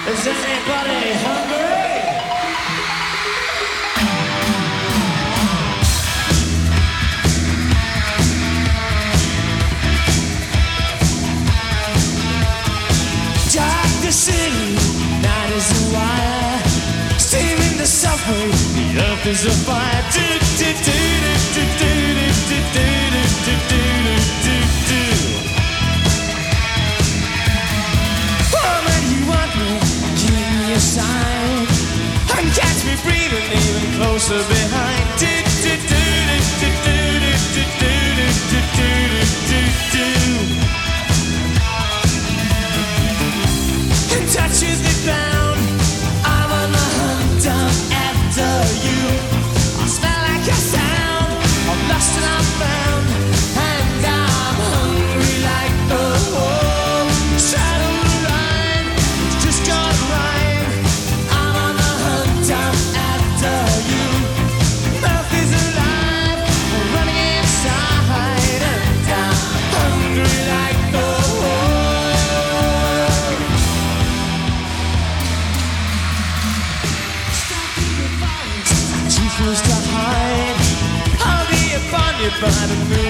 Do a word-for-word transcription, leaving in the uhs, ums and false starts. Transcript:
Is anybody hungry? Dark the city, night is a wire. Steaming the subway, the earth is a fire. Do, do, do, do, do, do, do, do, do, do, do, do. Oh man, you want me? Give me a sign and catch me breathing even closer behind. Do, do, do, do, do, do, do, do, do, do, do, do. And touches the ground. I'm on the hunt down after you. I smell like a sound. I'm lost and I'm found, and I'm hungry like the whole shadow line. It's just got right. I'm on the hunt down after you. Mouth is alive, I'm running inside, and I'm hungry like the whole. Too close to hide. I'll be upon you by the moon.